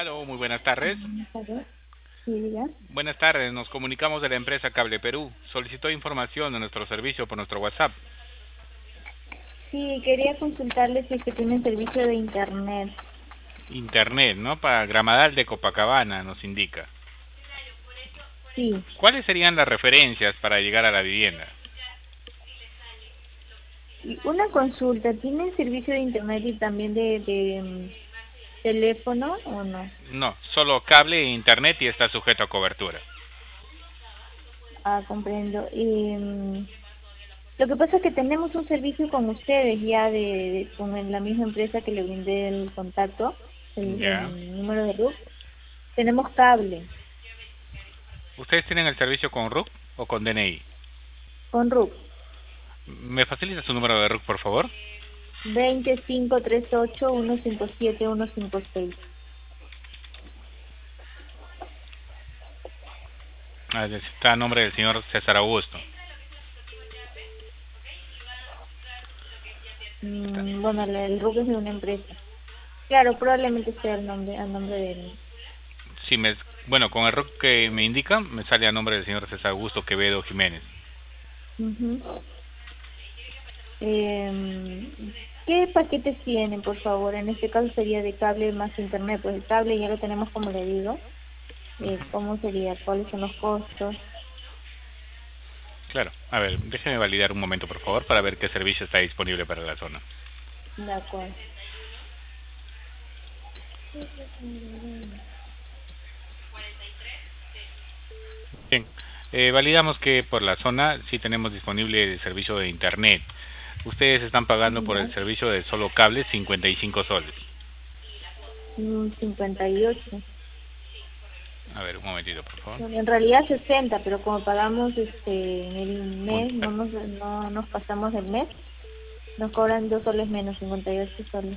Aló, muy buenas tardes. Buenas tardes. Sí, diga. Buenas tardes, nos comunicamos de la empresa Cable Perú. Solicitó información de nuestro servicio por nuestro WhatsApp. Sí, quería consultarle si es que tienen servicio de internet. Internet, ¿no? Para Gramadal de Copacabana, nos indica. Sí, ¿Cuáles serían las referencias para llegar a la vivienda? y una consulta, ¿tienen servicio de internet y también de teléfono o no? No, solo cable e internet y está sujeto a cobertura. Ah, comprendo. Lo que pasa es que tenemos un servicio con ustedes ya con la misma empresa que le brindé el contacto, Ya. el número de RUC. Tenemos cable ¿Ustedes tienen el servicio con RUC o con DNI? con RUC. ¿Me facilita su número de RUC, por favor? 2538-157-156. Ah, está a nombre del señor César Augusto. Está- Bueno, el RUC es de una empresa. Claro, probablemente sea al nombre de él. Sí, bueno, con el RUC que me indica, me sale a nombre del señor César Augusto Quevedo Jiménez. Ujú. ¿Qué paquetes tienen, por favor? En este caso sería de cable más internet. Pues el cable ya lo tenemos, como le digo. ¿Cómo sería? ¿Cuáles son los costos? Claro. A ver, déjeme validar un momento, por favor, para ver qué servicio está disponible para la zona. De acuerdo. Bien. Validamos que por la zona sí tenemos disponible el servicio de internet. Ustedes están pagando por el Ya. servicio de solo cable 55 soles. 58. A ver, un momentito, por favor. Bueno, en realidad 60, pero como pagamos en el mes, A ver, no nos pasamos del mes, nos cobran 2 soles menos, 58 soles.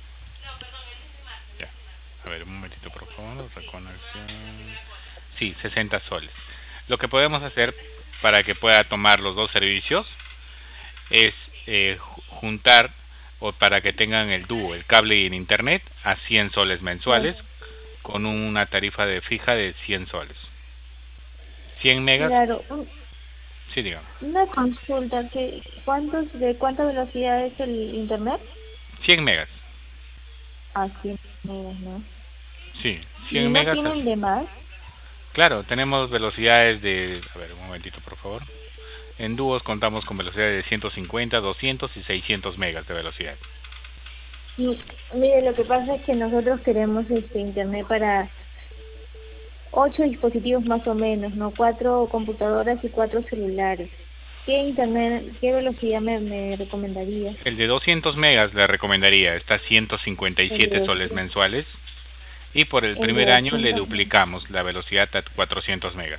ya. A ver, un momentito, por favor. Reconexión. Sí, 60 soles. Lo que podemos hacer para que pueda tomar los dos servicios es juntar o para que tengan el dúo, el cable y el internet a 100 soles Claro. mensuales con una tarifa de fija de 100 soles. 100 megas, Claro, sí, digamos. una consulta, de cuánta velocidad es el internet? 100 megas, A 100 megas, ¿no? sí, ¿Y 100 no megas. tienen de más? Claro, tenemos velocidades de, a ver, un momentito, por favor. En dúos contamos con velocidades de 150, 200 y 600 megas de velocidad. Y, mire, lo que pasa es que nosotros queremos internet para 8 dispositivos más o menos, ¿no? 4 computadoras y 4 celulares. ¿Qué internet, qué velocidad me recomendaría? El de 200 megas le recomendaría, está El 157 de soles 200. mensuales. Y por el El de primer año le 200. duplicamos la velocidad a 400 megas.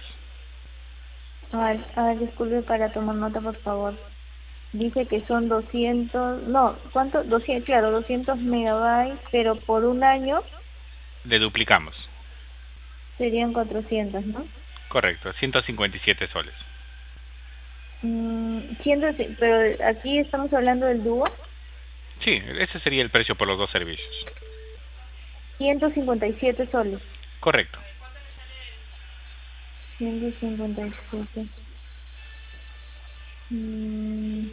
A ver, disculpe para tomar nota, por favor. Dice que son 200, no, ¿cuánto? 200, claro, 200 megabytes, pero por un año Le duplicamos. serían 400, ¿no? Correcto, 157 soles. Pero aquí estamos hablando del dúo, Sí, ese sería el precio por los dos servicios. 157 soles. Correcto. 157. Mm,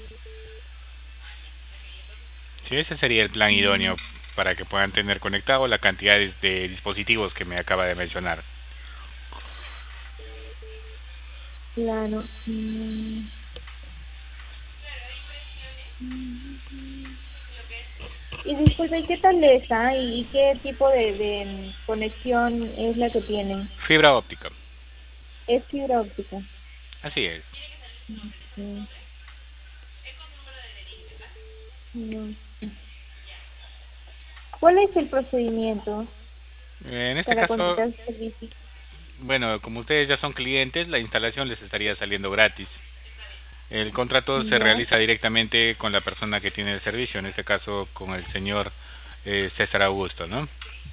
Sí, ese sería el plan mm, idóneo para que puedan tener conectado la cantidad de dispositivos que me acaba de mencionar. claro. Mm. Y disculpe, ¿y qué tal está? ¿Y qué tipo de conexión es la que tienen? Fibra óptica. ¿Es fibra óptica? Así es. Mm, no. ¿Cuál es el procedimiento En este para caso, contratar su servicio? bueno, como ustedes ya son clientes, la instalación les estaría saliendo gratis. El contrato se Ya, realiza directamente con la persona que tiene el servicio, en este caso con el señor César Augusto, ¿no?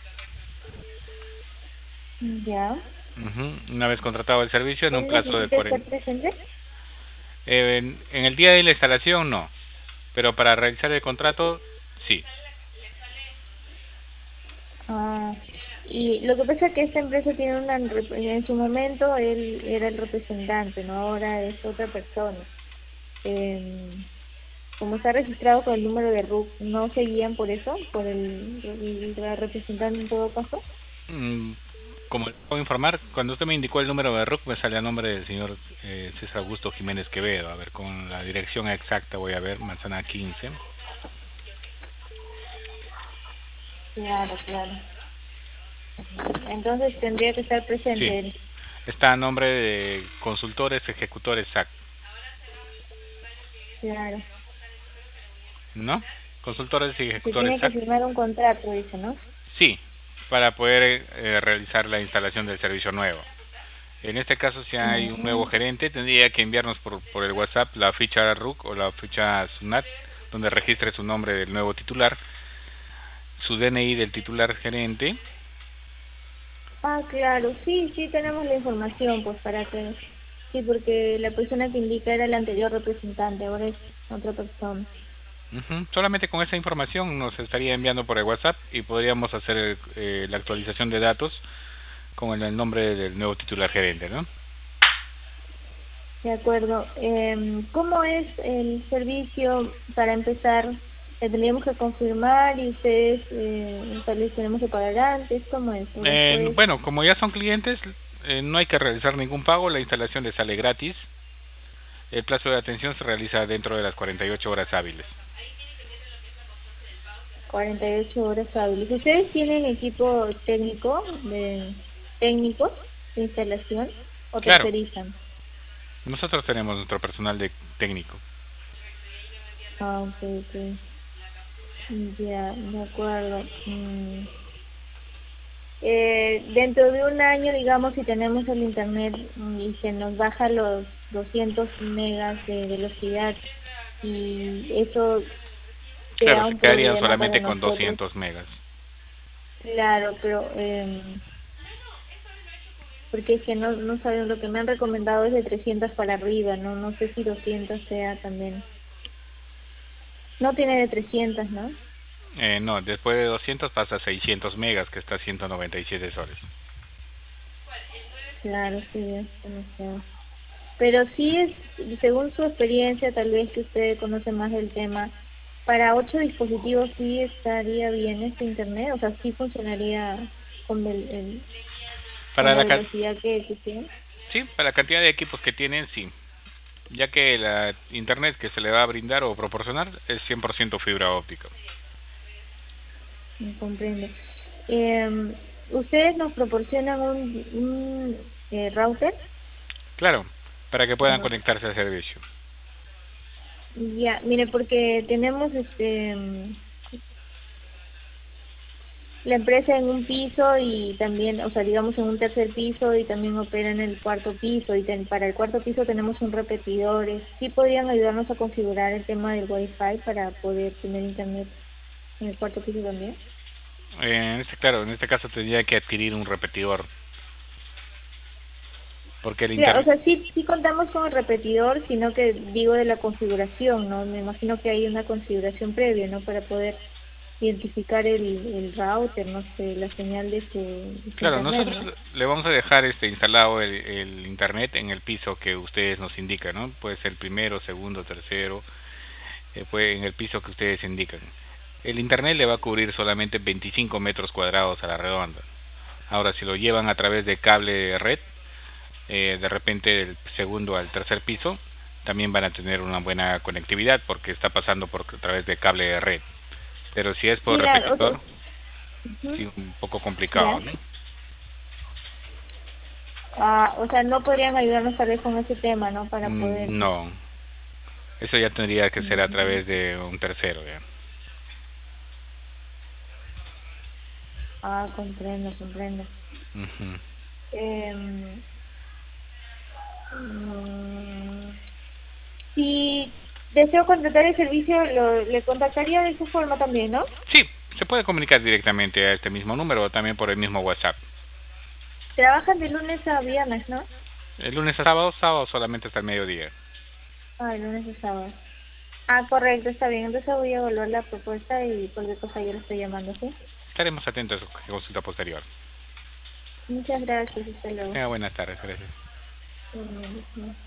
ya. Una vez contratado el servicio, en un ¿Él plazo de necesita estar 40. presente? En el día de la instalación, no. Pero para realizar el contrato, sí. Ah. Y lo que pasa es que esta empresa tiene en su momento él era el representante, ¿no? Ahora es otra persona. Eh, Como está registrado con el número de RUC, ¿no se guían por eso? ¿Por la representante en todo caso? Mm, Como le puedo informar, cuando usted me indicó el número de RUC me sale a nombre del señor César Augusto Jiménez Quevedo. A ver, con la dirección exacta voy a ver, Manzana 15. Claro, claro. Entonces tendría que estar Sí, presente él. está a nombre de Consultores Ejecutores SAC, Claro. ¿no? Consultores y Se Ejecutores tiene que SAC. firmar un contrato, dice, ¿no? Sí, para poder realizar la instalación del servicio nuevo. En este caso, si hay un nuevo Mm. gerente, tendría que enviarnos por el WhatsApp la ficha RUC o la ficha SUNAT, donde registre su nombre del nuevo titular, su DNI del titular gerente. Ah, claro, sí, sí tenemos la información, pues para que... Sí, porque la persona que indica era el anterior representante, ahora es otra persona. Solamente con esa información nos estaría enviando por el WhatsApp y podríamos hacer la actualización de datos con el nombre del nuevo titular gerente, ¿no? De acuerdo. ¿Cómo es el servicio para empezar? Tendríamos que confirmar y ustedes tal vez tenemos que pagar antes. ¿Cómo es? ¿O después? Bueno, como ya son clientes, no hay que realizar ningún pago, la instalación les sale gratis. El plazo de atención se realiza dentro de las 48 horas hábiles. 48 horas hábiles. ¿Ustedes tienen equipo técnicos de instalación o Claro, tercerizan? nosotros tenemos nuestro personal de técnico. Ah, ok, ok. Ya, de acuerdo. Dentro de un año, digamos, si tenemos el internet y se nos baja los 200 megas de velocidad y eso Claro, sea se un quedarían problema para solamente con nosotros, 200 megas. claro, pero porque es que no saben, lo que me han recomendado es de 300 para arriba, no sé si 200 sea también. No tiene de 300, ¿no? No, después de 200 pasa a 600 megas, que está a 197 soles. Claro, sí, es demasiado. Pero sí es, según su experiencia, tal vez que usted conoce más del tema, para 8 dispositivos sí estaría bien este internet, o sea, sí funcionaría con con Para la la velocidad que tiene. Sí, para la cantidad de equipos que tienen, sí. Ya que la internet que se le va a brindar o proporcionar es 100% fibra óptica. Me comprendo. ¿Ustedes nos proporcionan un router Claro, para que o puedan no? conectarse al servicio. Ya, mire, porque tenemos la empresa en un piso y también, o sea, digamos en un tercer piso y también opera en el cuarto piso y para el cuarto piso tenemos un repetidor. ¿Sí podrían ayudarnos a configurar el tema del Wi-Fi para poder tener internet en el cuarto piso también? Claro, en este caso tendría que adquirir un repetidor, porque el Sí, o internet... sea, sí contamos con el repetidor, sino que digo de la configuración, ¿no? Me imagino que hay una configuración previa, ¿no? Para poder identificar el router, no sé, la señal de su Claro, internet, nosotros ¿no? le vamos a dejar instalado el internet en el piso que ustedes nos indican, ¿no? Puede ser primero, segundo, tercero, puede en el piso que ustedes indican. El internet le va a cubrir solamente 25 metros cuadrados a la redonda. Ahora, si lo llevan a través de cable de red, de repente del segundo al tercer piso, también van a tener una buena conectividad porque está pasando por a través de cable de red. Pero si es por Claro, repetidor, ujú, sí, un poco complicado, ya. ¿no? Ah, o sea, no podrían ayudarnos tal vez con ese tema, ¿no? Para poder... No, eso ya tendría que ser a mm, través de un tercero, ¿ya? comprendo, comprendo. Ujú. Eh, mm, si deseo contratar el servicio, le contactaría de esa forma también, ¿no? Sí, se puede comunicar directamente a este mismo número o también por el mismo WhatsApp. Trabajan de lunes a viernes, ¿no? El lunes a sábado, sábado solamente hasta el mediodía. Ah, de lunes a sábado. Ah, correcto, está bien. Entonces voy a evaluar la propuesta y cualquier cosa yo le estoy llamando, ¿sí? Estaremos atentos a su consulta posterior. Muchas gracias, hasta luego. Buenas tardes, gracias. Mm, mm.